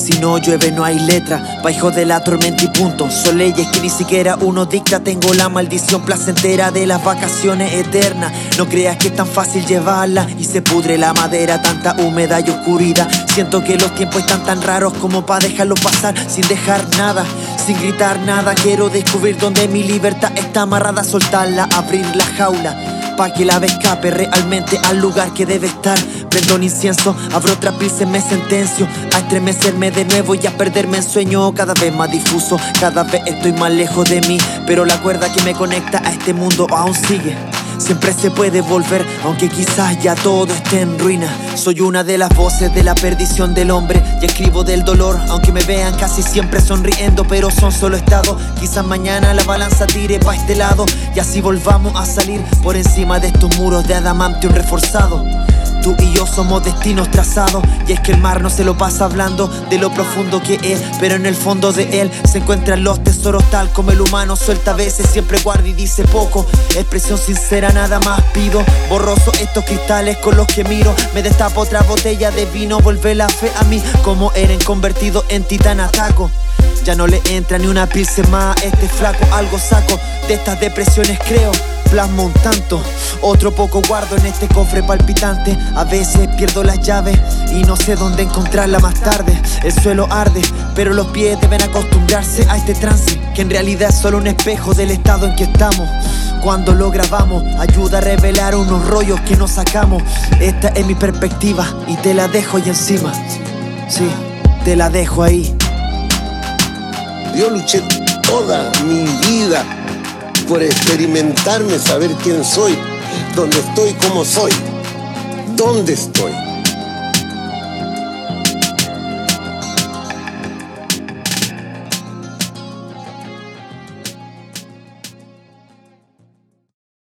Si no llueve no hay letra, bajo de la tormenta y punto. Son leyes que ni siquiera uno dicta. Tengo la maldición placentera de las vacaciones eternas. No creas que es tan fácil llevarla y se pudre la madera, tanta humedad y oscuridad. Siento que los tiempos están tan raros como para dejarlos pasar sin dejar nada, sin gritar nada. Quiero descubrir dónde mi libertad está amarrada, soltarla, abrir la jaula pa' que la ave escape realmente al lugar que debe estar. Prendo un incienso, abro otra pilsen, me sentencio a estremecerme de nuevo y a perderme en sueño. Cada vez más difuso, cada vez estoy más lejos de mí, pero la cuerda que me conecta a este mundo aún sigue. Siempre se puede volver, aunque quizás ya todo esté en ruina. Soy una de las voces de la perdición del hombre y escribo del dolor, aunque me vean casi siempre sonriendo, pero son solo estados. Quizás mañana la balanza tire pa' este lado y así volvamos a salir por encima de estos muros de adamantium reforzado. Tú y yo somos destinos trazados, y es que el mar no se lo pasa hablando de lo profundo que es, pero en el fondo de él se encuentran los tesoros, tal como el humano suelta a veces, siempre guarda y dice poco. Expresión sincera, nada más pido. Borroso estos cristales con los que miro. Me destapo otra botella de vino, vuelve la fe a mí. Como Eren convertido en titán ataco. Ya no le entra ni una pilsen más a este flaco. Algo saco de estas depresiones, creo. Plasmo un tanto, otro poco guardo en este cofre palpitante. A veces pierdo las llaves y no sé dónde encontrarla más tarde. El suelo arde, pero los pies deben acostumbrarse a este trance, que en realidad es solo un espejo del estado en que estamos. Cuando lo grabamos, ayuda a revelar unos rollos que nos sacamos. Esta es mi perspectiva y te la dejo ahí encima. Sí, te la dejo ahí. Yo luché toda mi vida por experimentarme, saber quién soy, dónde estoy, cómo soy, dónde estoy.